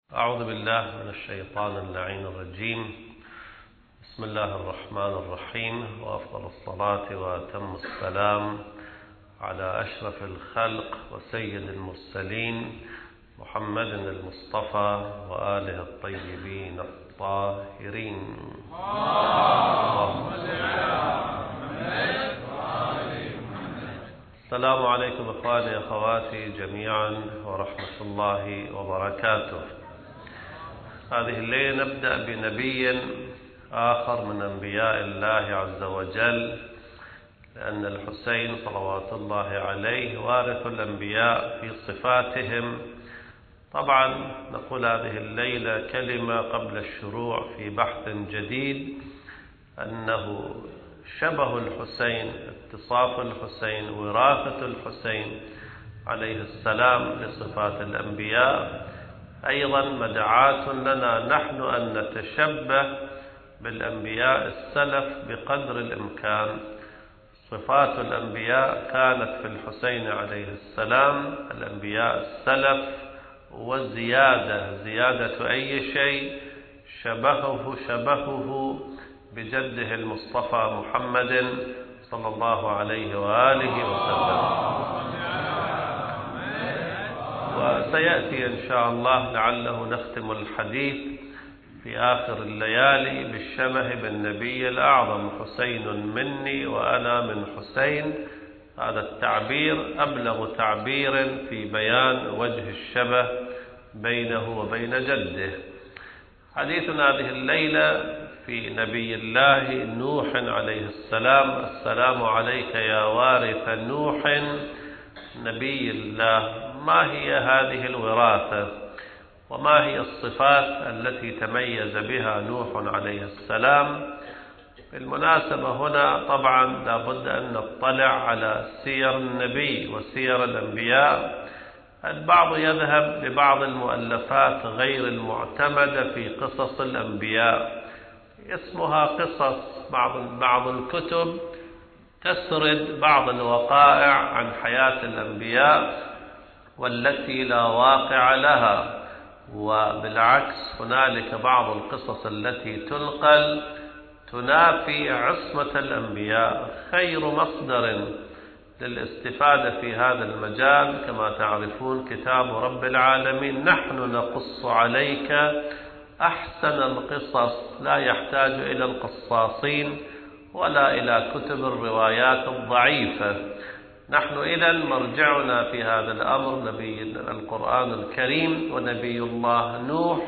أعوذ بالله من الشيطان اللعين الرجيم. بسم الله الرحمن الرحيم، وأفضل الصلاة وأتم السلام على أشرف الخلق وسيد المرسلين محمد المصطفى وآله الطيبين الطاهرين. السلام عليكم إخواني أخواتي جميعا ورحمة الله وبركاته. هذه الليلة نبدأ بنبي آخر من أنبياء الله عز وجل، لأن الحسين صلوات الله عليه وارث الأنبياء في صفاتهم. طبعا نقول هذه الليلة كلمة قبل الشروع في بحث جديد، أنه شبه الحسين، اتصاف الحسين، وراثة الحسين عليه السلام لصفات الأنبياء، أيضا مدعاة لنا نحن أن نتشبه بالأنبياء السلف بقدر الإمكان. صفات الأنبياء كانت في الحسين عليه السلام، الأنبياء السلف، زيادة أي شيء شبهه بجده المصطفى محمد صلى الله عليه وآله وسلم. وسيأتي إن شاء الله لعله نختم الحديث في آخر الليالي بالشبه بالنبي الأعظم، حسين مني وأنا من حسين. هذا التعبير أبلغ تعبير في بيان وجه الشبه بينه وبين جده. حديثنا هذه الليلة في نبي الله نوح عليه السلام. السلام عليك يا وارث نوح نبي الله. ما هي هذه الوراثة وما هي الصفات التي تميز بها نوح عليه السلام؟ بالمناسبة هنا طبعا لابد أن نطلع على سير النبي وسير الأنبياء. البعض يذهب لبعض المؤلفات غير المعتمدة في قصص الأنبياء، اسمها قصص. بعض الكتب تسرد بعض الوقائع عن حياة الأنبياء والتي لا واقع لها، وبالعكس هنالك بعض القصص التي تنقل تنافي عصمة الأنبياء. خير مصدر للاستفادة في هذا المجال كما تعرفون كتاب رب العالمين. نحن نقص عليك أحسن القصص، لا يحتاج إلى القصاصين ولا إلى كتب الروايات الضعيفة. نحن إذن مرجعنا في هذا الأمر نبي القرآن الكريم ونبي الله نوح.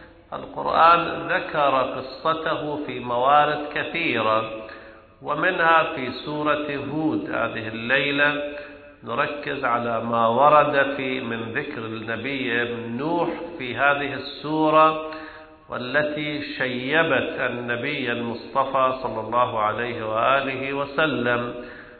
القرآن ذكر قصته في موارد كثيرة، ومنها في سورة هود. هذه الليلة نركز على ما ورد في من ذكر النبي نوح في هذه السورة، والتي شيبت النبي المصطفى صلى الله عليه وآله وسلم.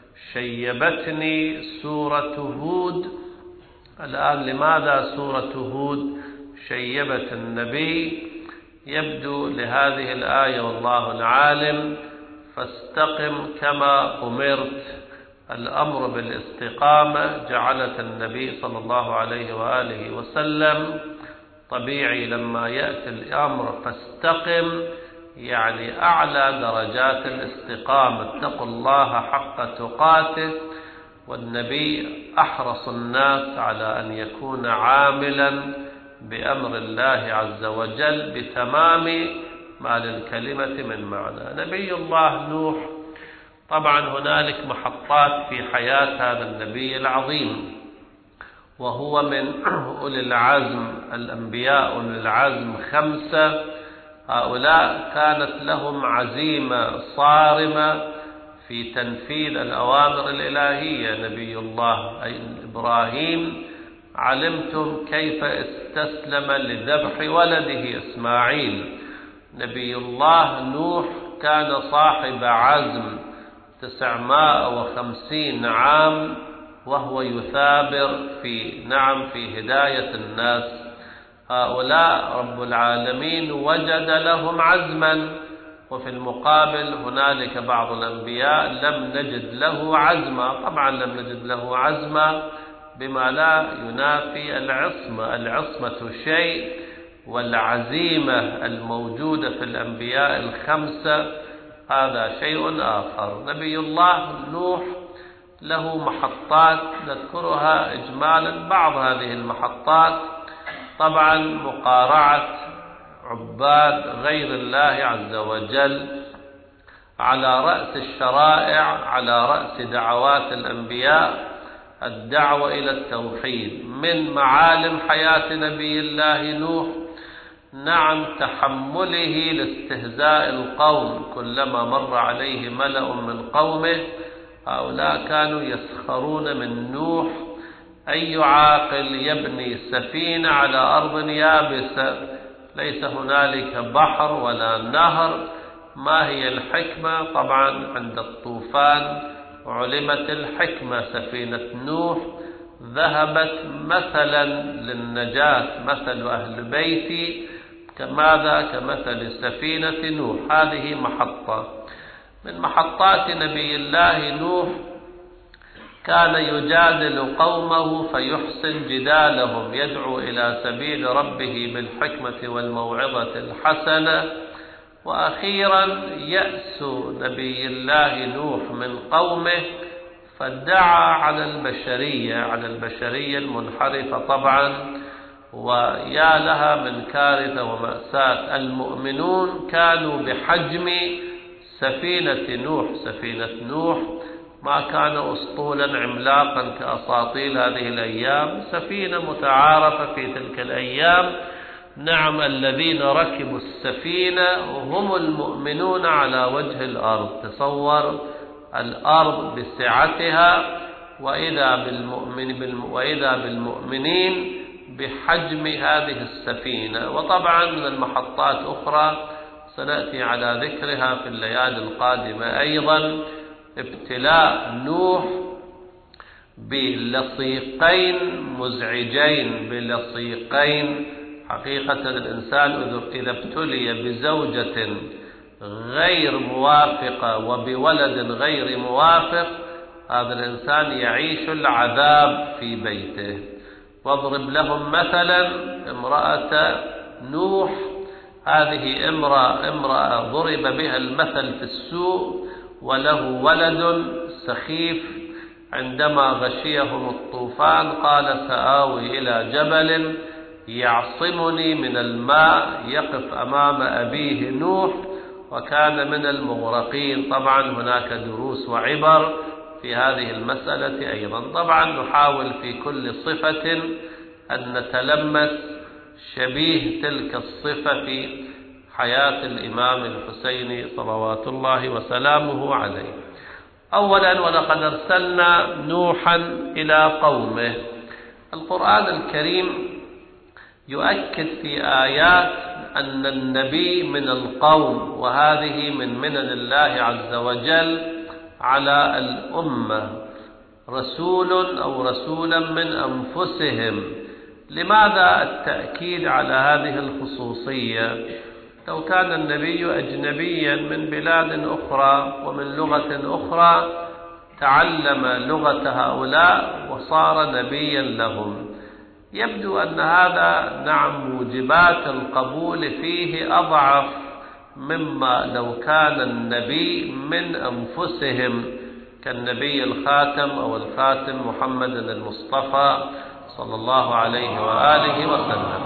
شيبتني سورة هود. الآن لماذا سورة هود شيبت النبي؟ يبدو لهذه الآية والله العالم: فاستقم كما أمرت. الأمر بالاستقامة جعلت النبي صلى الله عليه وآله وسلم طبيعي لما يأتي الأمر فاستقم، يعني أعلى درجات الاستقامة. اتقوا الله حق تقاته. والنبي أحرص الناس على أن يكون عاملا بأمر الله عز وجل بتمام ما للكلمة من معنى. نبي الله نوح، طبعا هنالك محطات في حياة هذا النبي العظيم، وهو من أولي العزم الأنبياء. أولي العزم 5. هؤلاء كانت لهم عزيمة صارمة في تنفيذ الأوامر الإلهية. نبي الله أي إبراهيم، علمتم كيف استسلم لذبح ولده إسماعيل. نبي الله نوح كان صاحب عزم 950 عام وهو يثابر في هداية الناس. هؤلاء رب العالمين وجد لهم عزما، وفي المقابل هنالك بعض الأنبياء لم نجد له عزما. طبعا لم نجد له عزما بما لا ينافي العصمة. العصمة شيء والعزيمة الموجودة في الأنبياء الخمسة هذا شيء آخر. نبي الله نوح له محطات نذكرها إجمالا. بعض هذه المحطات طبعا مقارعة عباد غير الله عز وجل على رأس الشرائع، على رأس دعوات الأنبياء الدعوة إلى التوحيد. من معالم حياة نبي الله نوح نعم تحمله لاستهزاء القوم. كلما مر عليه ملأ من قومه هؤلاء كانوا يسخرون من نوح. أي عاقل يبني سفينة على أرض يابسة ليس هنالك بحر ولا نهر؟ ما هي الحكمة؟ طبعا عند الطوفان علمت الحكمة. سفينة نوح ذهبت مثلا للنجاة، مثل أهل بيتي كماذا؟ كمثل سفينة نوح. هذه محطة من محطات نبي الله نوح. كان يجادل قومه فيحسن جدالهم، يدعو إلى سبيل ربه بالحكمة والموعظة الحسنة. وأخيرا يأس نبي الله نوح من قومه فادعى على البشرية المنحرفة طبعا، ويا لها من كارثة ومأساة. المؤمنون كانوا بحجم سفينة نوح. سفينة نوح ما كان أسطولا عملاقا كأساطيل هذه الأيام، سفينة متعارفة في تلك الأيام. نعم الذين ركبوا السفينة هم المؤمنون على وجه الأرض. تصور الأرض بسعتها وإذا بالمؤمنين بحجم هذه السفينة. وطبعا من المحطات أخرى سنأتي على ذكرها في الليالي القادمة أيضا ابتلاء نوح بلصيقين مزعجين، بلصيقين. حقيقة الإنسان إذا ابتلي بزوجة غير موافقة وبولد غير موافق هذا الإنسان يعيش العذاب في بيته. واضرب لهم مثلا امرأة نوح. هذه امرأة ضرب بها المثل في السوء وله ولد سخيف. عندما غشيهم الطوفان قال سآوي إلى جبل يعصمني من الماء. يقف أمام أبيه نوح وكان من المغرقين. طبعا هناك دروس وعبر في هذه المسألة أيضا. طبعا نحاول في كل صفة أن نتلمس شبيه تلك الصفة في حياة الإمام الحسين صلوات الله وسلامه عليه. أولا ولقد أرسلنا نوحا إلى قومه. القرآن الكريم يؤكد في آيات أن النبي من القوم، وهذه من منن الله عز وجل على الأمة. رسولا من أنفسهم. لماذا التأكيد على هذه الخصوصية؟ لو كان النبي أجنبيا من بلاد أخرى ومن لغة أخرى تعلم لغة هؤلاء وصار نبيا لهم. يبدو أن هذا نعم موجبات القبول فيه أضعف مما لو كان النبي من أنفسهم كالنبي الخاتم أو الخاتم محمد المصطفى صلى الله عليه وآله وسلم.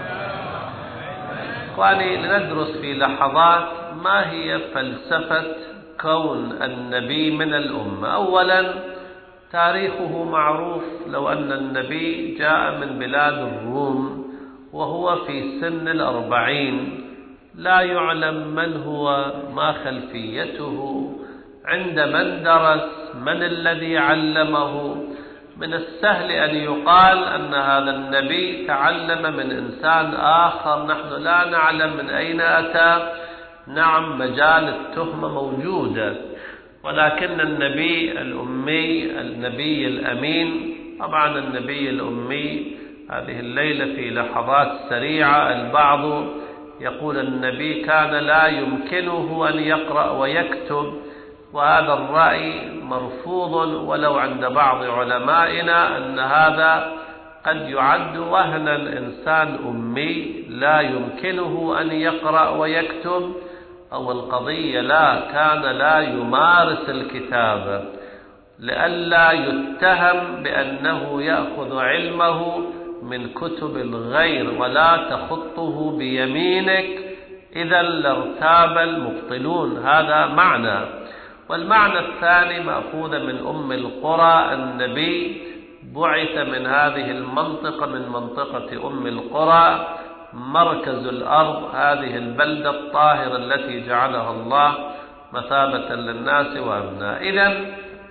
إخواني لندرس في لحظات ما هي فلسفة كون النبي من الأمة. أولا تاريخه معروف. لو أن النبي جاء من بلاد الروم وهو في سن 40 لا يعلم من هو، ما خلفيته، عند من درس، من الذي علمه. من السهل أن يقال أن هذا النبي تعلم من إنسان آخر نحن لا نعلم من أين أتى. نعم مجال التهمة موجودة، ولكن النبي الأمي النبي الأمين. طبعا النبي الأمي هذه الليلة في لحظات سريعة البعض يقول النبي كان لا يمكنه أن يقرأ ويكتب، وهذا الرأي مرفوض ولو عند بعض علمائنا أن هذا قد يعد وهنا. إنسان أمي لا يمكنه أن يقرأ ويكتب، أو القضية كان لا يمارس الكتابة لئلا يتهم بأنه يأخذ علمه من كتب الغير ولا تخطه بيمينك، إذا لارتاب المبطلون. هذا معنى. والمعنى الثاني مأخوذ من أم القرى. النبي بعث من هذه المنطقة، من منطقة أم القرى، مركز الأرض، هذه البلدة الطاهرة التي جعلها الله مثابة للناس وأمنا. إذن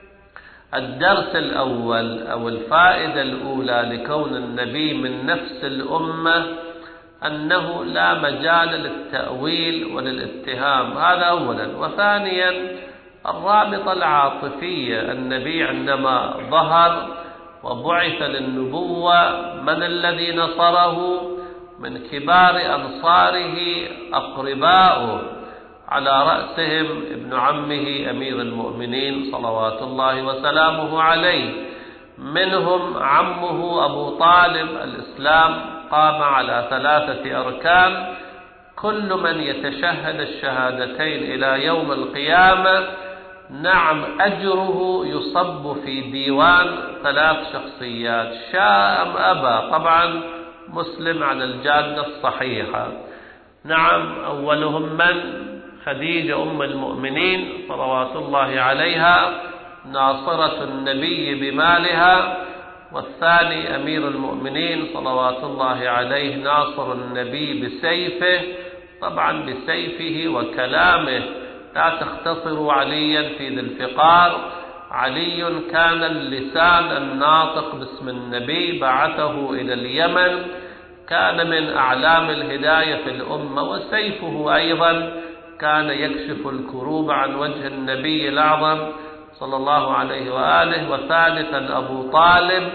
الدرس الأول أو الفائدة الأولى لكون النبي من نفس الأمة أنه لا مجال للتأويل وللاتهام، هذا أولا. وثانيا الرابطة العاطفية. النبي عندما ظهر وبعث للنبوة من الذي نصره؟ من كبار أنصاره أقرباؤه، على رأسهم ابن عمه أمير المؤمنين صلوات الله وسلامه عليه، منهم عمه أبو طالب. الإسلام قام على 3 أركان، كل من يتشهد الشهادتين إلى يوم القيامة نعم أجره يصب في ديوان 3 شخصيات، شاء أم أبى. طبعا مسلم على الجادة الصحيحة. نعم، أولهم من؟ خديجة أم المؤمنين صلوات الله عليها، ناصرة النبي بمالها. والثاني أمير المؤمنين صلوات الله عليه، ناصر النبي بسيفه، طبعا بسيفه وكلامه. لا تختصروا عليا في ذي الفقار. علي كان اللسان الناطق باسم النبي، بعثه إلى اليمن، كان من أعلام الهداية في الأمة. وسيفه أيضا كان يكشف الكروب عن وجه النبي الأعظم صلى الله عليه وآله. وثالثا أبو طالب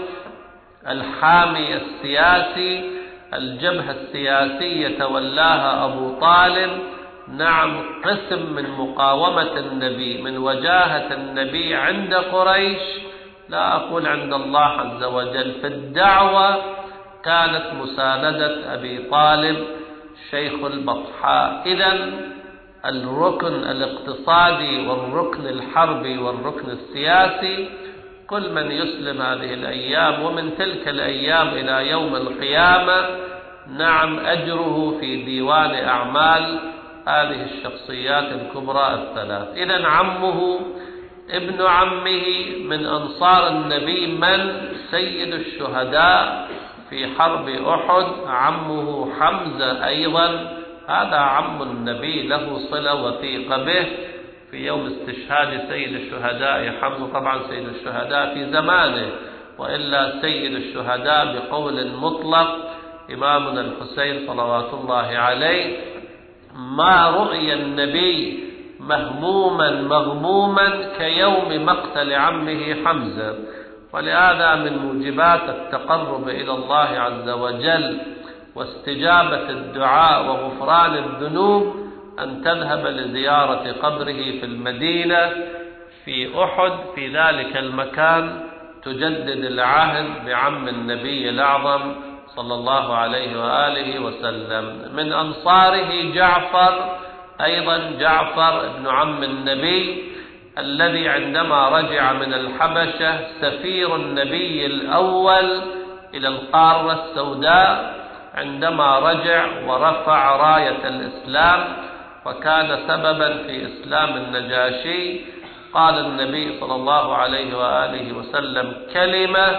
الحامي السياسي، الجبهة السياسية تولاها أبو طالب، نعم قسم من مقاومة النبي، من وجاهة النبي عند قريش، لا أقول عند الله عز وجل. في الدعوة كانت مساندة أبي طالب شيخ البطحاء. إذن الركن الاقتصادي والركن الحربي والركن السياسي، كل من يسلم هذه الأيام ومن تلك الأيام إلى يوم القيامة نعم أجره في ديوان أعمال هذه الشخصيات الكبرى الثلاث. إذن عمه ابن عمه من أنصار النبي، من؟ سيد الشهداء في حرب أحد، عمه حمزة أيضا، هذا عم النبي، له صلة وثيقة به. في يوم استشهاد سيد الشهداء حمزة، طبعا سيد الشهداء في زمانه، وإلا سيد الشهداء بقول مطلق إمامنا الحسين صلوات الله عليه، ما رؤي النبي مهموما مغموما كيوم مقتل عمه حمزة. ولهذا من موجبات التقرب إلى الله عز وجل واستجابة الدعاء وغفران الذنوب أن تذهب لزيارة قبره في المدينة في أحد، في ذلك المكان تجدد العهد بعم النبي الأعظم صلى الله عليه وآله وسلم. من أنصاره جعفر أيضا، جعفر ابن عم النبي، الذي عندما رجع من الحبشة سفير النبي الأول إلى القارة السوداء، عندما رجع ورفع راية الإسلام وكان سببا في إسلام النجاشي، قال النبي صلى الله عليه وآله وسلم كلمة،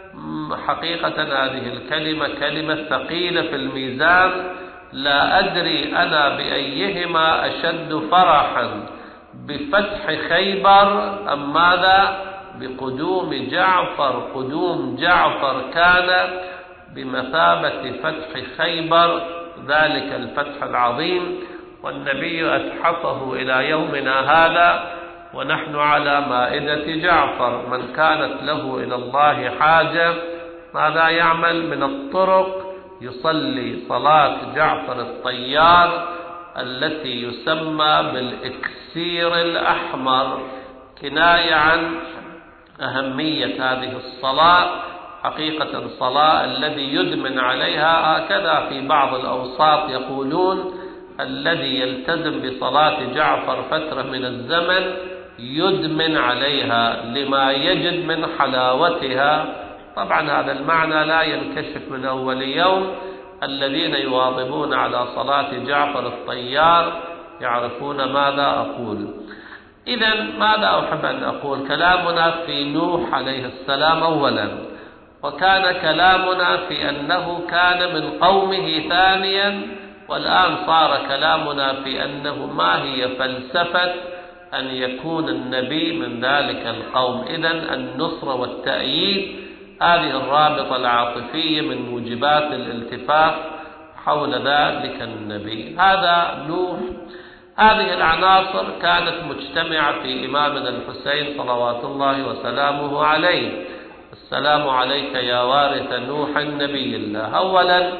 حقيقة هذه الكلمة كلمة ثقيلة في الميزان، لا أدري أنا بأيهما أشد فرحا، بفتح خيبر أم ماذا؟ بقدوم جعفر. قدوم جعفر كان بمثابة فتح خيبر، ذلك الفتح العظيم، والنبي أتحفه إلى يومنا هذا ونحن على مائدة جعفر. من كانت له إلى الله حاجة ماذا يعمل؟ من الطرق يصلي صلاة جعفر الطيار التي يسمى بالإكسير الأحمر، كناية عن أهمية هذه الصلاة حقيقة الصلاة الذي يدمن عليها، هكذا في بعض الأوساط يقولون الذي يلتزم بصلاة جعفر فترة من الزمن يدمن عليها لما يجد من حلاوتها. طبعا هذا المعنى لا ينكشف من أول يوم. الذين يواظبون على صلاة جعفر الطيار يعرفون ماذا أقول. إذن ماذا أحب أن أقول؟ كلامنا في نوح عليه السلام أولا، وكان كلامنا في أنه كان من قومه ثانيا، والآن صار كلامنا في أنه ما هي فلسفة أن يكون النبي من ذلك القوم. إذن النصرة والتأييد هذه الرابطة العاطفية من موجبات الالتفاف حول ذلك النبي. هذا نوح. هذه العناصر كانت مجتمعة في إمامنا الحسين صلوات الله وسلامه عليه. السلام عليك يا وارث نوح النبي الله. أولا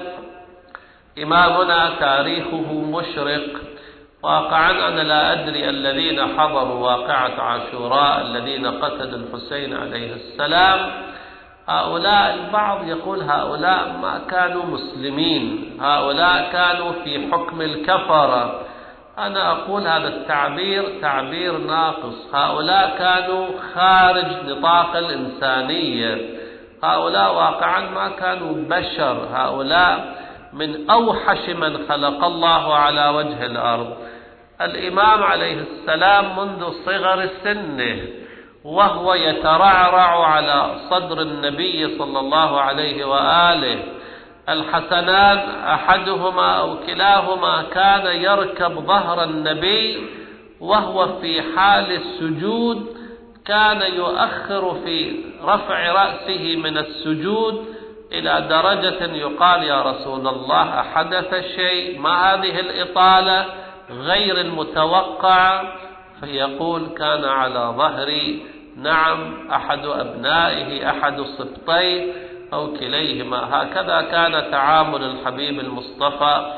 إمامنا تاريخه مشرق. واقعا أنا لا أدري الذين حضروا واقعة عاشوراء الذين قتلوا الحسين عليه السلام، هؤلاء البعض يقول هؤلاء ما كانوا مسلمين، هؤلاء كانوا في حكم الكفرة. أنا أقول هذا التعبير تعبير ناقص. هؤلاء كانوا خارج نطاق الإنسانية، هؤلاء واقعا ما كانوا بشر، هؤلاء من أوحش من خلق الله على وجه الأرض. الإمام عليه السلام منذ صغر سنه وهو يترعرع على صدر النبي صلى الله عليه وآله. الحسنان أحدهما أو كلاهما كان يركب ظهر النبي وهو في حال السجود، كان يؤخر في رفع رأسه من السجود إلى درجة يقال يا رسول الله أحدث شيء؟ ما هذه الإطالة غير المتوقعة؟ فيقول كان على ظهري نعم أحد أبنائه أحد السبطين أو كليهما. هكذا كان تعامل الحبيب المصطفى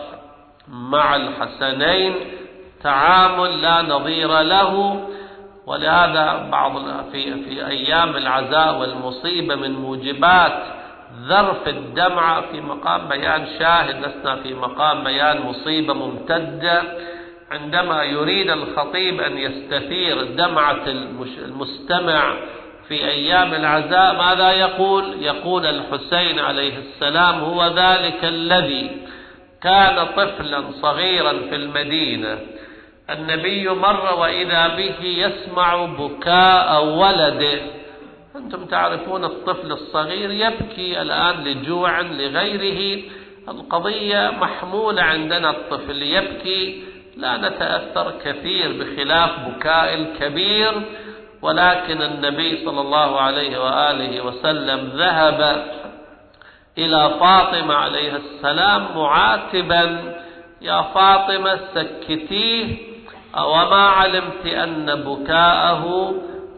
مع الحسنين، تعامل لا نظير له. ولهذا بعض في أيام العزاء والمصيبة من موجبات ذرف الدمعة في مقام بيان شاهد، لسنا في مقام بيان مصيبة ممتدة. عندما يريد الخطيب أن يستثير دمعة المستمع في أيام العزاء ماذا يقول؟ يقول الحسين عليه السلام هو ذلك الذي كان طفلا صغيرا في المدينة، النبي مر وإذا به يسمع بكاء ولده. أنتم تعرفون الطفل الصغير يبكي الآن لجوع لغيره، القضية محمولة عندنا، الطفل يبكي لا نتأثر كثير بخلاف بكاء الكبير. ولكن النبي صلى الله عليه وآله وسلم ذهب إلى فاطمة عليه السلام معاتبا يا فاطمة سكتيه، وما علمت أن بكاءه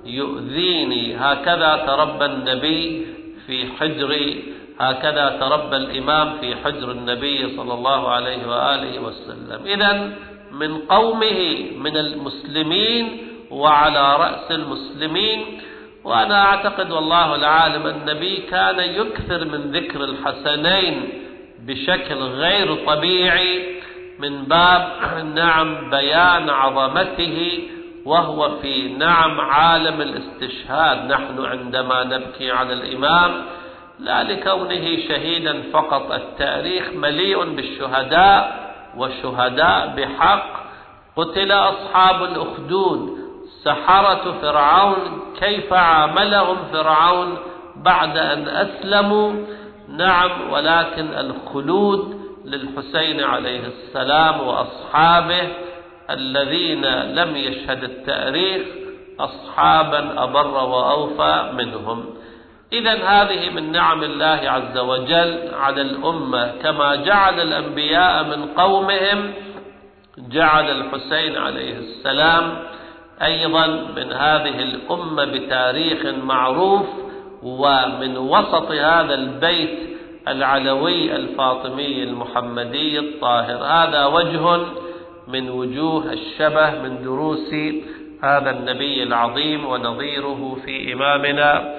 يؤذيني. هكذا تربى النبي في حجر، هكذا تربى الإمام في حجر النبي صلى الله عليه وآله وسلم. إذن من قومه من المسلمين وعلى رأس المسلمين. وأنا أعتقد والله العالم النبي كان يكثر من ذكر الحسنين بشكل غير طبيعي من باب نعم بيان عظمته، وهو في نعم عالم الاستشهاد. نحن عندما نبكي على الإمام لا لكونه شهيدا فقط، التاريخ مليء بالشهداء والشهداء بحق. قتل أصحاب الأخدود سحرة فرعون، كيف عاملهم فرعون بعد أن أسلموا؟ نعم، ولكن الخلود للحسين عليه السلام وأصحابه الذين لم يشهد التاريخ أصحابا أبر وأوفى منهم. إذن هذه من نعم الله عز وجل على الأمة، كما جعل الأنبياء من قومهم جعل الحسين عليه السلام أيضا من هذه الأمة بتاريخ معروف، ومن وسط هذا البيت العلوي الفاطمي المحمدي الطاهر. هذا وجه من وجوه الشبه من دروس هذا النبي العظيم ونظيره في إمامنا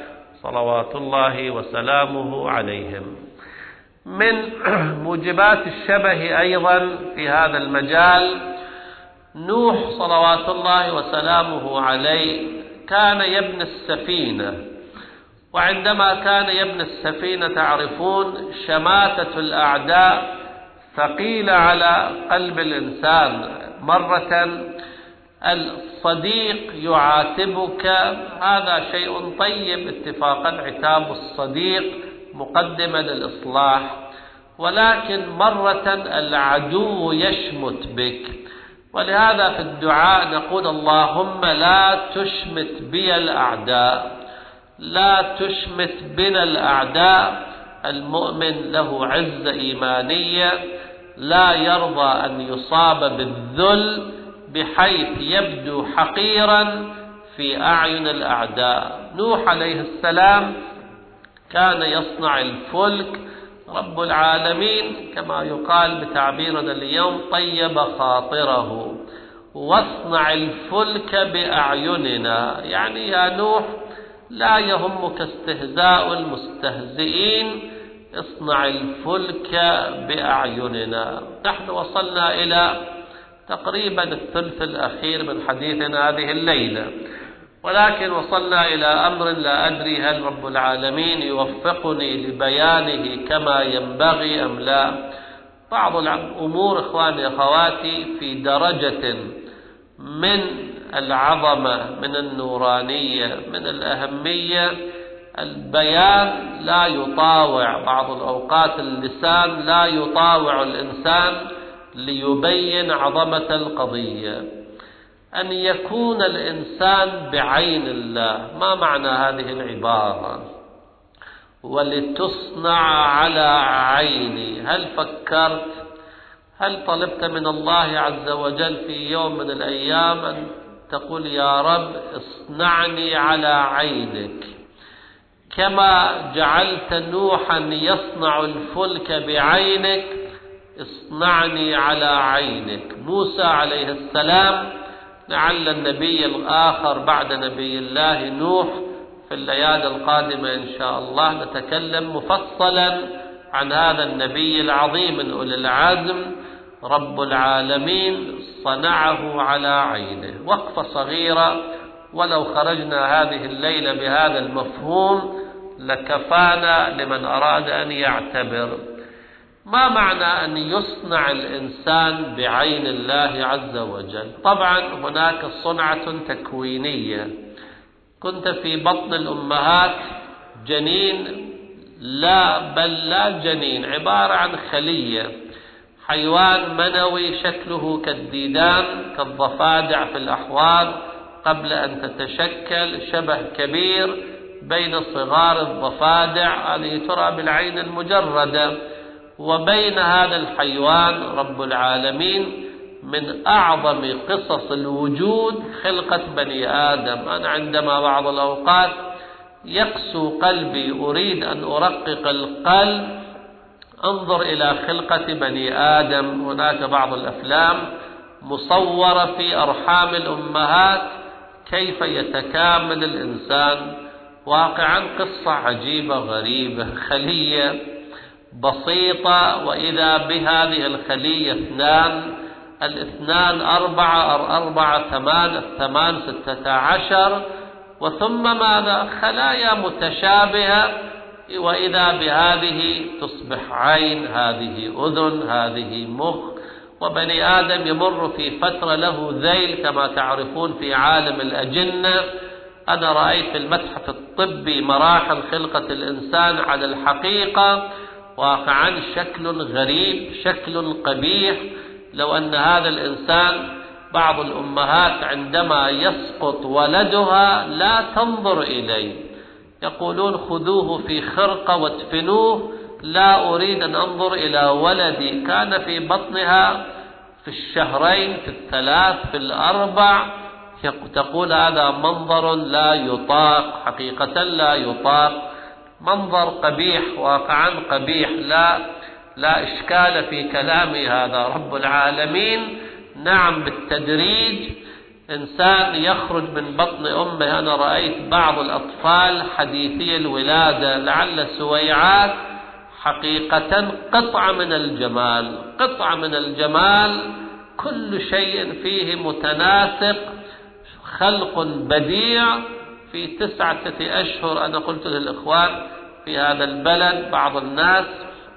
صلوات الله وسلامه عليهم. من موجبات الشبه أيضا في هذا المجال نوح صلوات الله وسلامه عليه كان يبني السفينة، وعندما كان يبني السفينة تعرفون شماتة الأعداء ثقيلة على قلب الإنسان. مرة الصديق يعاتبك، هذا شيء طيب اتفاقا، عتاب الصديق مقدمة للإصلاح، ولكن مرة العدو يشمت بك. ولهذا في الدعاء نقول اللهم لا تشمت بي الأعداء، لا تشمت بنا الأعداء. المؤمن له عزة إيمانية، لا يرضى أن يصاب بالذل بحيث يبدو حقيرا في أعين الأعداء. نوح عليه السلام كان يصنع الفلك، رب العالمين كما يقال بتعبيرنا اليوم طيب خاطره، واصنع الفلك بأعيننا، يعني يا نوح لا يهمك استهزاء المستهزئين، اصنع الفلك بأعيننا. نحن وصلنا إلى تقريبا الثلث الأخير من حديثنا هذه الليلة، ولكن وصلنا إلى أمر لا أدري هل رب العالمين يوفقني لبيانه كما ينبغي أم لا. بعض الأمور إخواني أخواتي في درجة من العظمة، من النورانية، من الأهمية، البيان لا يطاوع، بعض الأوقات اللسان لا يطاوع الإنسان ليبين عظمة القضية. أن يكون الإنسان بعين الله، ما معنى هذه العبارة؟ ولتصنع على عيني. هل فكرت، هل طلبت من الله عز وجل في يوم من الأيام أن تقول يا رب اصنعني على عينك، كما جعلت نوحا يصنع الفلك بعينك، اصنعني على عينك. موسى عليه السلام، لعل النبي الآخر بعد نبي الله نوح في الليالي القادمة إن شاء الله نتكلم مفصلا عن هذا النبي العظيم من أولي العزم. رب العالمين صنعه على عينه. وقفة صغيرة، ولو خرجنا هذه الليلة بهذا المفهوم لكفانا لمن أراد أن يعتبر. ما معنى أن يصنع الإنسان بعين الله عز وجل؟ طبعا هناك صنعة تكوينية. كنت في بطن الأمهات جنين، لا بل لا جنين، عبارة عن خلية، حيوان منوي شكله كالديدان كالضفادع في الأحواض، قبل أن تتشكل شبه كبير بين صغار الضفادع، هذه ترى بالعين المجردة، وبين هذا الحيوان رب العالمين من أعظم قصص الوجود خلقة بني آدم. أنا عندما بعض الأوقات يقسو قلبي أريد أن أرقق القلب، انظر إلى خلقة بني آدم. هناك بعض الأفلام مصورة في أرحام الأمهات كيف يتكامل الإنسان، واقعا قصة عجيبة غريبة. خلية بسيطة وإذا بهذه الخلية اثنان، الاثنان أربعة ثمان، الثمان 16، وثم ماذا؟ خلايا متشابهة، وإذا بهذه تصبح عين، هذه أذن، هذه مخ. وبني آدم يمر في فترة له ذيل كما تعرفون في عالم الأجنة. أنا رأيت في المتحف الطبي مراحل خلقة الإنسان على الحقيقة، واقعا شكل غريب، شكل قبيح. لو أن هذا الإنسان، بعض الأمهات عندما يسقط ولدها لا تنظر إليه، يقولون خذوه في خرقة وادفنوه، لا أريد أن أنظر إلى ولدي. كان في بطنها في الشهرين، في الثلاث، في الأربع. تقول هذا منظر لا يطاق، حقيقة لا يطاق، منظر قبيح، واقعا قبيح، لا إشكال في كلامي. هذا رب العالمين نعم بالتدريج إنسان يخرج من بطن أمه. أنا رأيت بعض الأطفال حديثي الولادة لعل سويعات، حقيقة قطعة من الجمال، قطعة من الجمال، كل شيء فيه متناسق، خلق بديع في 9 أشهر. أنا قلت للإخوان في هذا البلد بعض الناس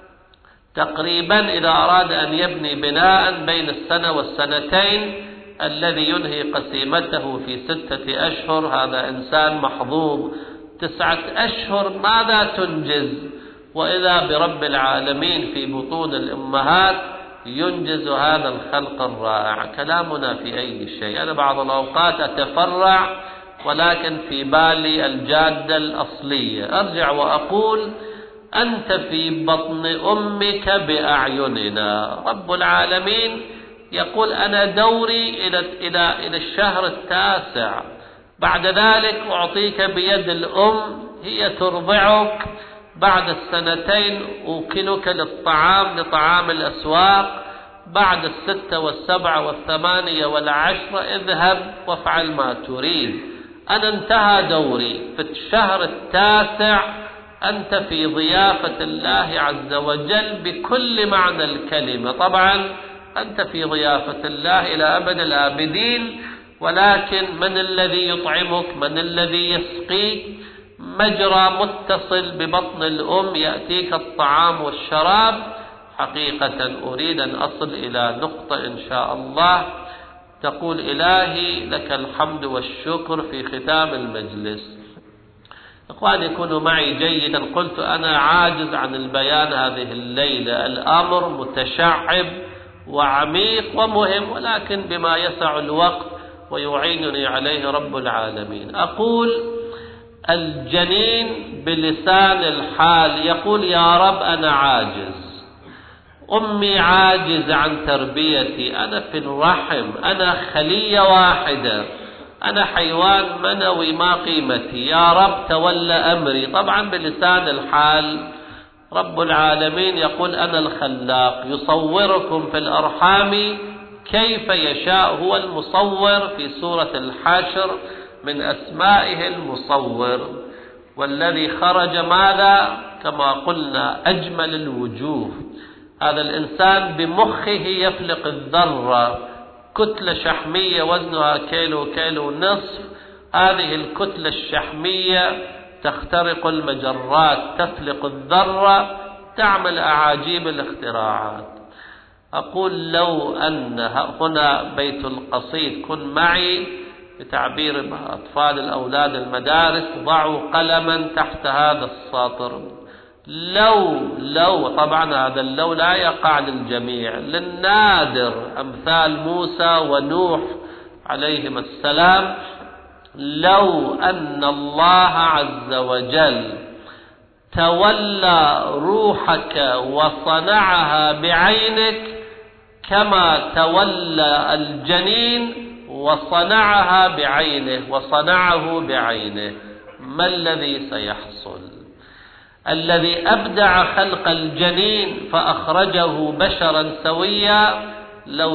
تقريبا إذا أراد أن يبني بناء بين 1 والسنتين الذي ينهي قسيمته في 6 أشهر هذا إنسان محظوظ. 9 أشهر ماذا تنجز؟ وإذا برب العالمين في بطون الأمهات ينجز هذا الخلق الرائع. كلامنا في أي شيء. أنا بعض الأوقات أتفرع ولكن في بالي الجادة الأصلية. أرجع وأقول أنت في بطن أمك بأعيننا. رب العالمين يقول أنا دوري إلى الشهر 9، بعد ذلك أعطيك بيد الأم، هي ترضعك. بعد 2 أوكلك لطعام الأسواق. بعد 6 و7 و8 و10 اذهب وافعل ما تريد. أنا انتهى دوري. في الشهر 9 أنت في ضيافة الله عز وجل بكل معنى الكلمة. طبعا أنت في ضيافة الله إلى أبد الآبدين، ولكن من الذي يطعمك؟ من الذي يسقيك؟ مجرى متصل ببطن الأم يأتيك الطعام والشراب. حقيقة أريد أن أصل إلى نقطة إن شاء الله تقول إلهي لك الحمد والشكر في ختام المجلس. إخواني كونوا معي جيدا. قلت أنا عاجز عن البيان هذه الليلة، الأمر متشعب وعميق ومهم، ولكن بما يسع الوقت ويعينني عليه رب العالمين. أقول الجنين بلسان الحال يقول يا رب أنا عاجز، أمي عاجز عن تربيتي، أنا في الرحم، أنا خلية واحدة، أنا حيوان منوي ما قيمتي، يا رب تولى أمري. طبعا بلسان الحال رب العالمين يقول أنا الخلاق يصوركم في الأرحام كيف يشاء. هو المصور في سورة الحشر من أسمائه المصور. والذي خرج ماذا؟ كما قلنا أجمل الوجوه. هذا الإنسان بمخه يفلق الذرة، كتلة شحمية وزنها كيلو ونصف. هذه الكتلة الشحمية تخترق المجرات، تفلق الذرة، تعمل أعاجيب الاختراعات. أقول لو أن هنا بيت القصيد، كن معي بتعبير أطفال الأولاد المدارس، ضعوا قلما تحت هذا السطر. لو طبعا هذا اللو لا يقع للجميع، للنادر أمثال موسى ونوح عليهم السلام. لو أن الله عز وجل تولى روحك وصنعها بعينك كما تولى الجنين وصنعه بعينه، ما الذي سيحصل؟ الذي أبدع خلق الجنين فأخرجه بشرا سويا لو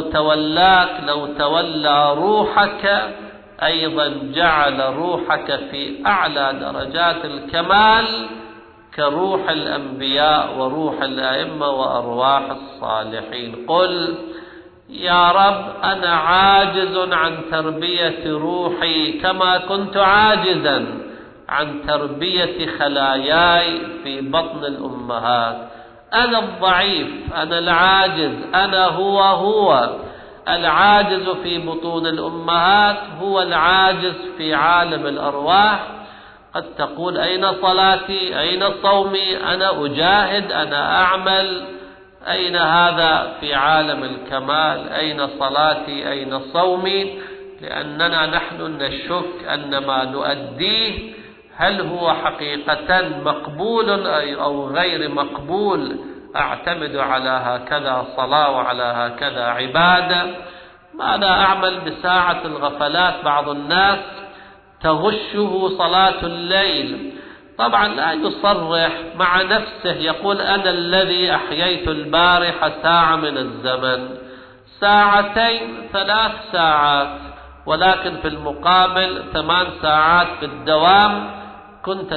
تولى روحك أيضا جعل روحك في أعلى درجات الكمال كروح الأنبياء وروح الأئمة وأرواح الصالحين. قل يا رب أنا عاجز عن تربية روحي كما كنت عاجزا عن تربية خلاياي في بطن الأمهات. أنا الضعيف، أنا العاجز، أنا هو العاجز في بطون الأمهات، هو العاجز في عالم الأرواح. قد تقول أين صلاتي؟ أين صومي؟ أنا أجاهد، أنا أعمل. أين هذا في عالم الكمال؟ أين صلاتي؟ أين صومي؟ لأننا نحن نشك أن ما نؤديه هل هو حقيقة مقبول أو غير مقبول. أعتمد على هكذا صلاة وعلى هكذا عبادة. ماذا أعمل بساعة الغفلات؟ بعض الناس تغشه صلاة الليل. طبعا لا يصرح مع نفسه، يقول أنا الذي أحييت البارحة ساعة من الزمن، 2 3 ساعات، ولكن في المقابل 8 ساعات في الدوام كنت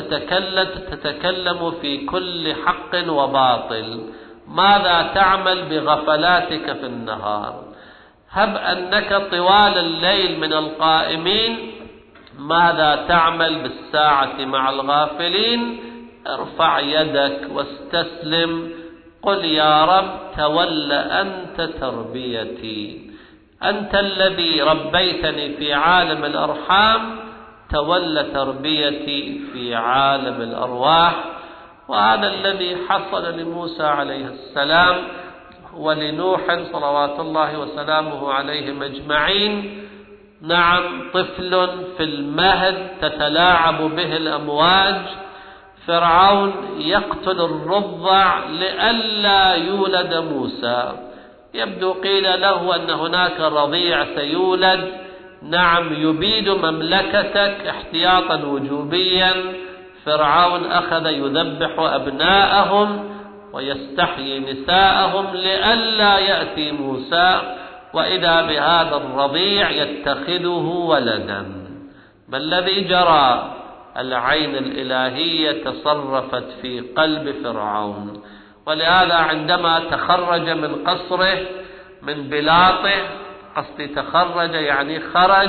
تتكلم في كل حق وباطل. ماذا تعمل بغفلاتك في النهار؟ هب أنك طوال الليل من القائمين، ماذا تعمل بالساعة مع الغافلين؟ ارفع يدك واستسلم، قل يا رب تول أنت تربيتي، أنت الذي ربيتني في عالم الأرحام، تول تربيتي في عالم الأرواح. وهذا الذي حصل لموسى عليه السلام ولنوح صلوات الله وسلامه عليهم أجمعين. نعم، طفل في المهد تتلاعب به الأمواج، فرعون يقتل الرضع لئلا يولد موسى. يبدو قيل له أن هناك رضيع سيولد، نعم، يبيد مملكتك احتياطا وجوبيا. فرعون أخذ يذبح أبناءهم ويستحيي نساءهم لئلا يأتي موسى، وإذا بهذا الرضيع يتخذه ولدا. ما الذي جرى؟ العين الإلهية تصرفت في قلب فرعون، ولهذا عندما تخرج من قصره من بلاطه، قصدي تخرج يعني خرج،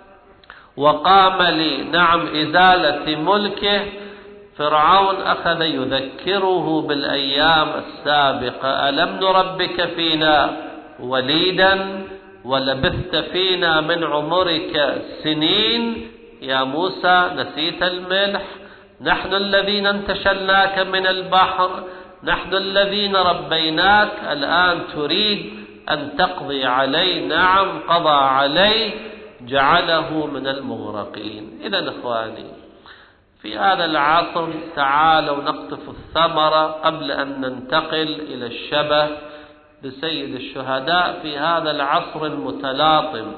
وقام نعم إزالة ملكه، فرعون أخذ يذكره بالأيام السابقة. ألم نربك فينا وليدا ولبثت فينا من عمرك سنين؟ يا موسى نسيت الملح؟ نحن الذين انتشلناك من البحر، نحن الذين ربيناك، الآن تريد أن تقضي عليه؟ نعم، قضى عليه، جعله من المغرقين. إذن إخواني، في هذا العصر تعالوا نقطف الثمرة قبل أن ننتقل إلى الشبه بسيد الشهداء في هذا العصر المتلاطم.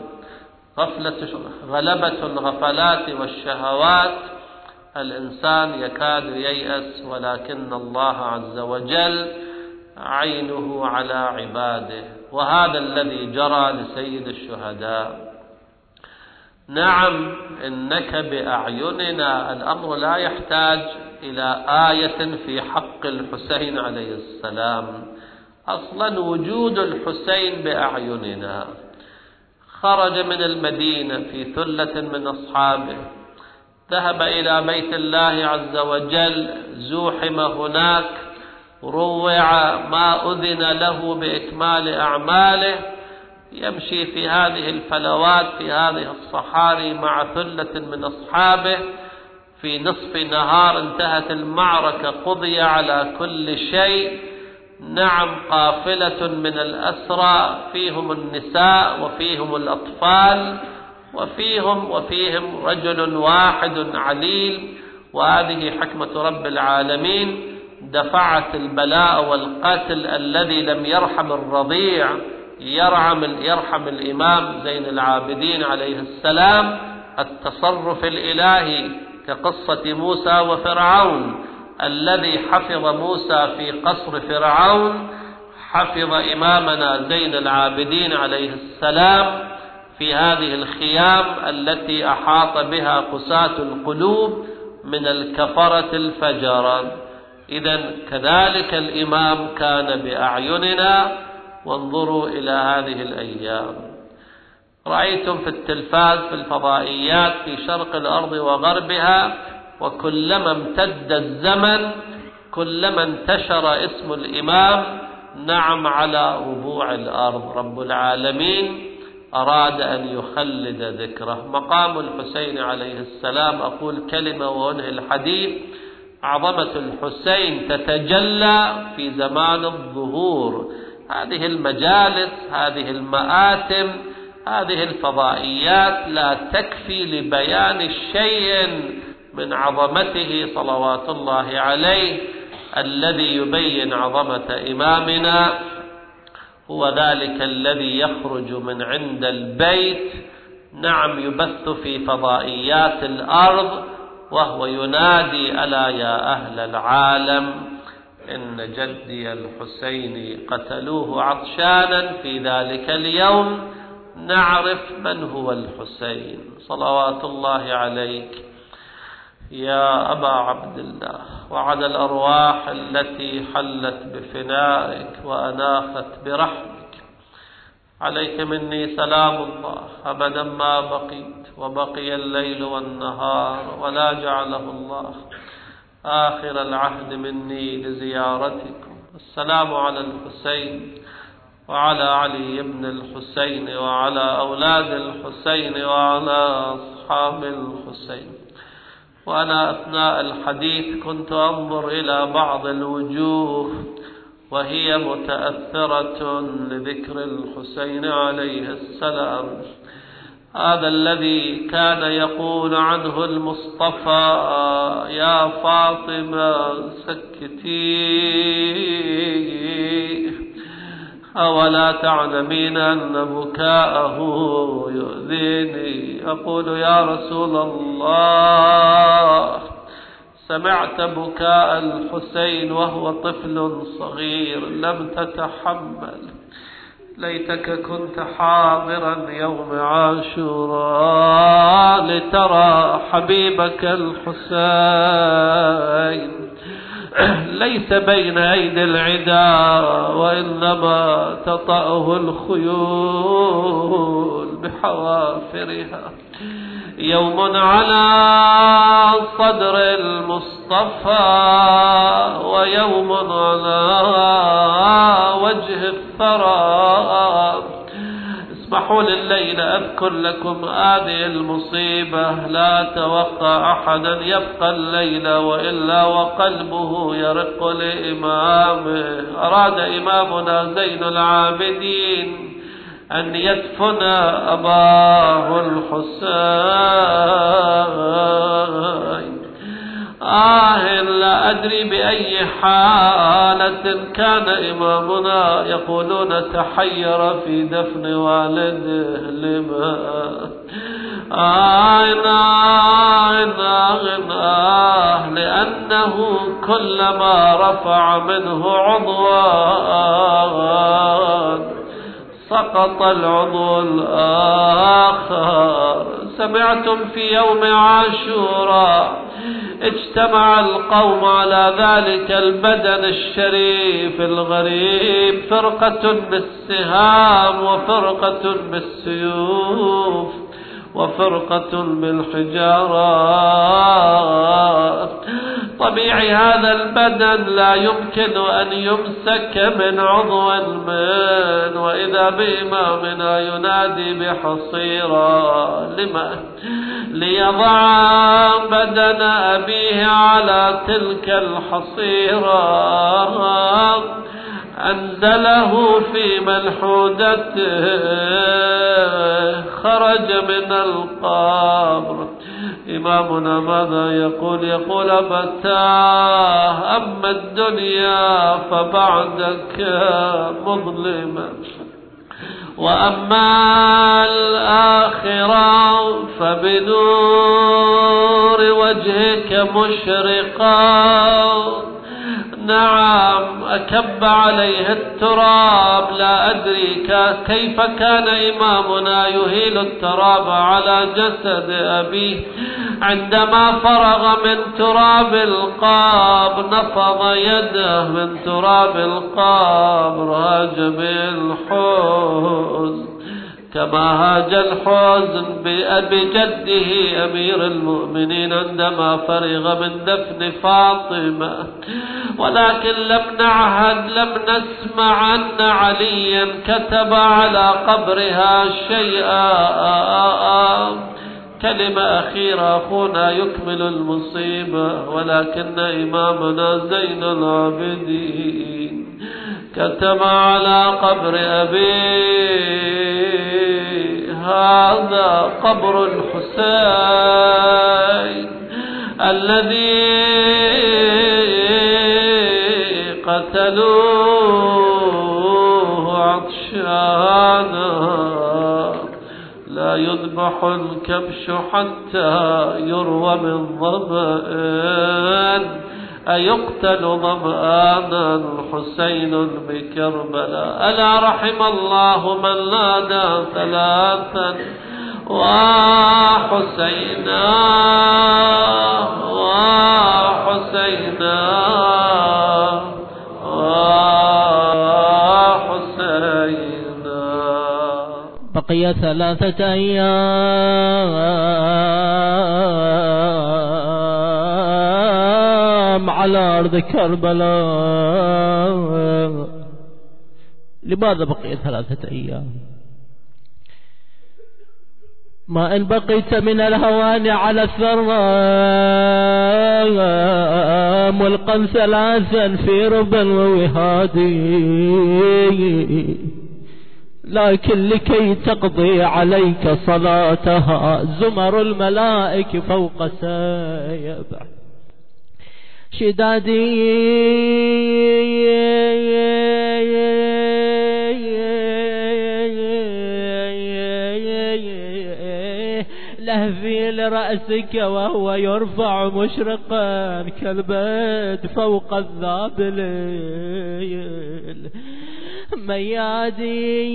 غلبة الغفلات والشهوات، الإنسان يكاد ييأس، ولكن الله عز وجل عينه على عباده. وهذا الذي جرى لسيد الشهداء. نعم، إنك بأعيننا. الأمر لا يحتاج إلى آية في حق الحسين عليه السلام، أصلا وجود الحسين بأعيننا. خرج من المدينة في ثلة من أصحابه، ذهب إلى بيت الله عز وجل، زوحم هناك، روع، ما أذن له بإكمال أعماله، يمشي في هذه الفلوات في هذه الصحاري مع ثلة من أصحابه. في نصف نهار انتهت المعركة، قضي على كل شيء. نعم، قافلة من الأسرى، فيهم النساء وفيهم الأطفال وفيهم رجل واحد عليل. وهذه حكمة رب العالمين، دفعت البلاء والقتل الذي لم يرحم الرضيع يرحم الإمام زين العابدين عليه السلام. التصرف الإلهي كقصة موسى وفرعون، الذي حفظ موسى في قصر فرعون حفظ إمامنا زين العابدين عليه السلام في هذه الخيام التي أحاط بها قساة القلوب من الكفرة الفجرة. إذن كذلك الإمام كان بأعيننا. وانظروا إلى هذه الأيام، رأيتم في التلفاز في الفضائيات في شرق الأرض وغربها، وكلما امتد الزمن كلما انتشر اسم الإمام نعم على ربوع الأرض. رب العالمين أراد أن يخلد ذكره. مقام الحسين عليه السلام، أقول كلمة وأنهي الحديث، عظمة الحسين تتجلى في زمان الظهور. هذه المجالس، هذه المآتم، هذه الفضائيات لا تكفي لبيان شيء من عظمته صلوات الله عليه. الذي يبين عظمة إمامنا هو ذلك الذي يخرج من عند البيت، نعم، يبث في فضائيات الأرض وهو ينادي: ألا يا أهل العالم إن جدي الحسين قتلوه عطشانا في ذلك اليوم، نعرف من هو الحسين صلوات الله عليك يا أبا عبد الله، وعلى الأرواح التي حلت بفنائك وأناخت برحمك. عليك مني سلام الله أبدا ما بقيت، وبقي الليل والنهار، ولا جعله الله آخر العهد مني لزيارتكم. السلام على الحسين وعلى علي بن الحسين وعلى أولاد الحسين وعلى أصحاب الحسين. وأنا أثناء الحديث كنت أنظر إلى بعض الوجوه وهي متأثرة لذكر الحسين عليه السلام، هذا الذي كان يقول عنه المصطفى: يا فاطمة سكتي، أولا تعلمين أن بكاءه يؤذيني؟ أقول: يا رسول الله، سمعت بكاء الحسين وهو طفل صغير، لم تتحمل. ليتك كنت حاضرا يوم عاشوراء لترى حبيبك الحسين ليس بين أيدي العدا، وإنما تطأه الخيول بحوافرها. يوم على صدر المصطفى، ويوم على وجه الثرى. اسمحوا لليل أذكر لكم هذه المصيبة، لا توقع أحدا يبقى الليل وإلا وقلبه يرق لإمامه. أراد إمامنا زين العابدين أن يدفن أباه الحسين. لا أدري بأي حالة كان إمامنا، يقولون تحير في دفن والده. لما لأنه كلما رفع منه عضوا سقط العضو الآخر. سمعتم في يوم عاشوراء اجتمع القوم على ذلك البدن الشريف الغريب، فرقة بالسهام وفرقة بالسيوف وفرقة بالحجارات. طبيعي هذا البدن لا يمكن أن يمسك من عضو من، وإذا بإمامنا ينادي بحصيرة. لما؟ ليضع بدن أبيه على تلك الحصيرة. أنزله في ملحودته، خرج من القبر. إمامنا ماذا يقول؟ يقول: أبتاه، أما الدنيا فبعدك مظلمة، وأما الآخرة فبنور وجهك مشرقا. نعم، أكب عليه التراب. لا أدري كيف كان إمامنا يهيل التراب على جسد أبيه. عندما فرغ من تراب القبر نفض يده من تراب القبر، هاج بالحزن كما هاج الحزن بأبي جده أمير المؤمنين عندما فرغ من دفن فاطمة. ولكن لم نعهد، لم نسمع أن عليا كتب على قبرها شيئا. كلمة أخيرة أخونا يكمل المصيبة. ولكن إمامنا زين العابدين كتب على قبر أبيه: هذا قبر الحسين الذي قتلوه عطشانا. لا يذبح الكبش حتى يروى من ظمأ أيقتل ظمآنا حسين بكربلاء ألا رحم الله من نادى ثلاثا وحسينا وحسينا وحسينا. بقي 3 أيام على أرض كربلاء. لماذا بقي 3 أيام؟ ما إن بقيت من الهوان على الثرى ملقا 3 في ربا ووهادي، لكن لكي تقضي عليك صلاتها زمر الملائك فوق سيبع شدادي. لهفي لرأسك وهو يرفع مشرقا كالبدر فوق الذابل ميادي.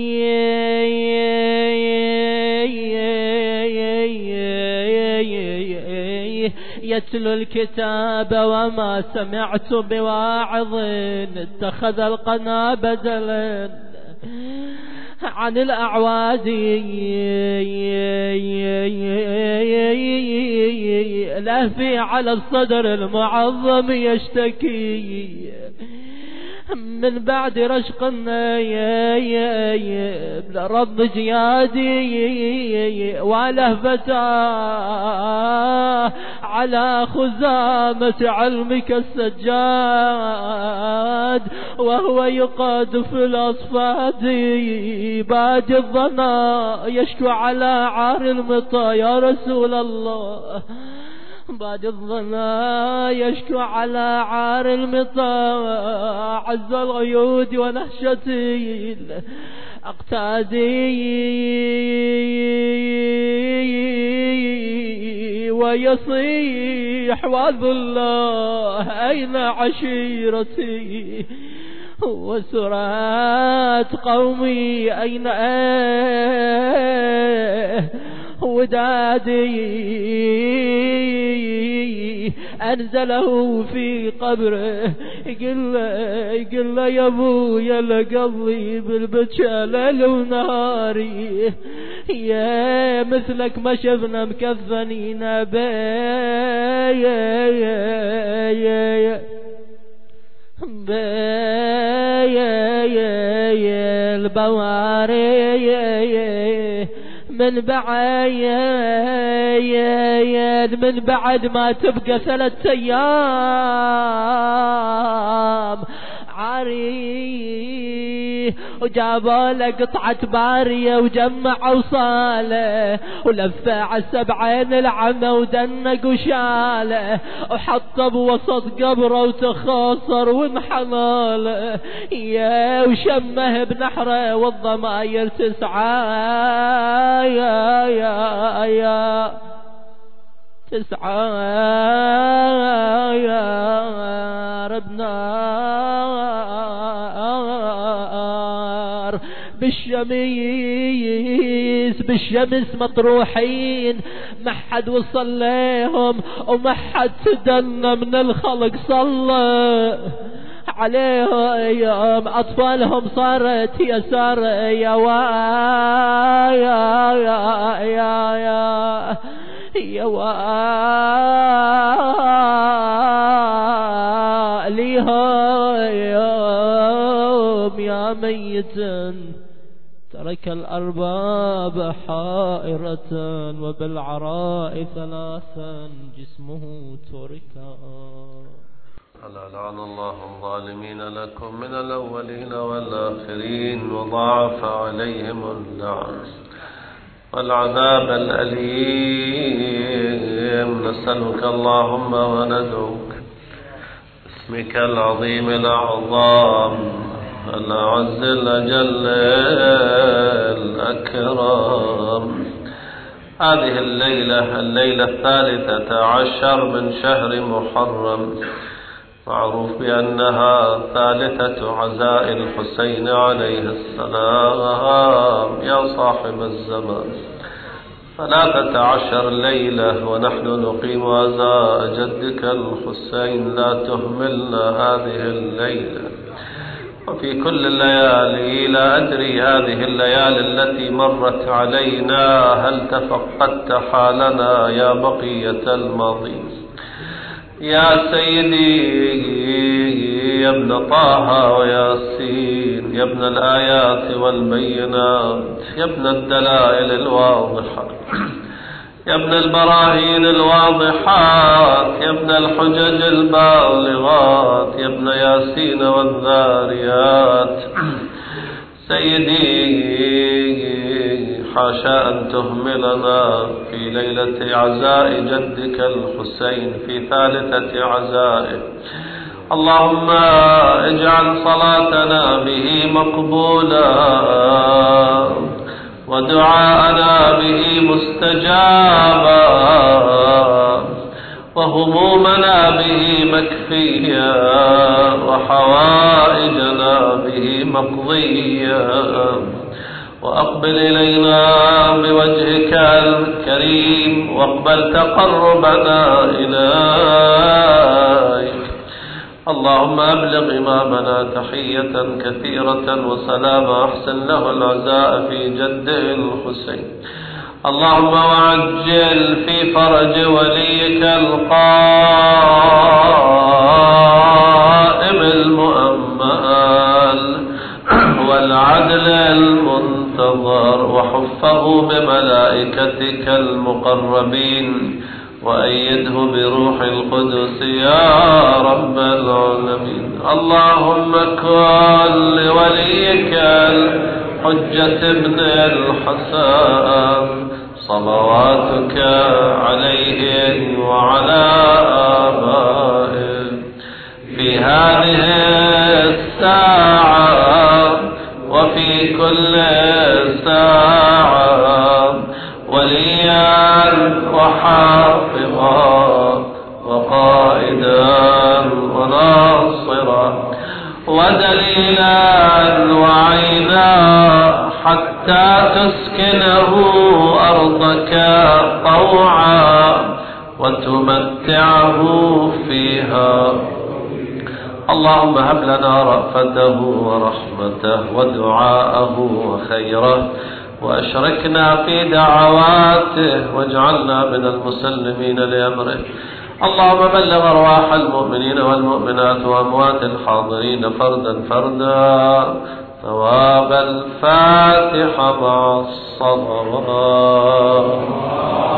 يتلو الكتاب وما سمعت بواعظ اتخذ القنا بدلا عن الأعواد. لهفي على الصدر المعظم يشتكي من بعد رشق رض جيادي ولهفتاه على خزامة علمك السجاد وهو يقاد في الأصفاد. باد الظنا يشكو على عار المطى يا رسول الله، بعد الظنا يشكو على عار المطى عز الغيود ونهشتي أقتادي ويصيح وذو الله أين عشيرتي وسرات قومي أين ودادي. أنزله في قبره يقول له يا ابويا لقضي بالبجلة ونهاري يا مثلك ما شفنا مكفنين البواري من بعد ما تبقى 3 أيام عاري وجابوا له قطعة بارية وجمعوا صاله ولفه على 7 العمى ودنق وشاله وحطه بوسط قبره وتخاصر وانحلاله يا وشمه بنحره والضماير 9 يا 9 يا ربنا بالشمس مطروحين ما حد وصل لهم وما حد تدنى من الخلق صلى عليهم أطفالهم صارت يسار يا واليهم يا ميت ترك الأرباب حائرة وبالعراء 3 جسمه تركا. ألا لعن الله الظالمين لكم من الأولين والآخرين وضاعف عليهم اللعن والعذاب الأليم. نسألك اللهم وندعوك باسمك العظيم الأعظم الأعز الأجل الأكرم هذه الليلة 13 من شهر محرم معروف بأنها ثالثة عزاء الحسين عليه السلام يا صاحب الزمان. 13 ليلة ونحن نقيم عزاء جدك الحسين، لا تهملنا هذه الليلة. وفي كل الليالي، لا أدري هذه الليالي التي مرت علينا هل تفقدت حالنا يا بقية الماضي. يا سيدي يا ابن طه وياسين، يا ابن الآيات والبينات، يا ابن الدلائل الواضحة، يا ابن البراهين الواضحات، يا ابن الحجج البالغات، يا ابن ياسين والذاريات. سيدي حاشا أن تهملنا في ليلة عزاء جدك الحسين، في ثالثة عزائه. اللهم اجعل صلاتنا به مقبولا، ودعاءنا به مستجابا، وهمومنا به مكفيا، وحوائجنا به مقضيا. وأقبل إلينا بوجهك الكريم، واقبل تقربنا إليك. اللهم أبلغ إمامنا تحية كثيرة وسلاما، أحسن له العزاء في جده الحسين. اللهم وعجل في فرج وليك القائم المؤمل والعدل المنتظر، وحفه بملائكتك المقربين، وأيده بروح القدس يا رب العالمين. اللهم كن لوليك الحجة ابن الحسن صلواتك عليه وعلى آبائه في هذه الساعة وفي كل ساعة، وليا وحافظا وقائدا وناصرا ودليلا وعينا، حتى تسكنه أرضك طوعا وتمتعه فيها. اللهم هب لنا رأفته ورحمته ودعاءه وخيره، وأشركنا في دعواته، واجعلنا من المسلمين لأمره. اللهم بلغ أرواح المؤمنين والمؤمنات وأموات الحاضرين فردا فردا ثواب الفاتحة مع الصلوات.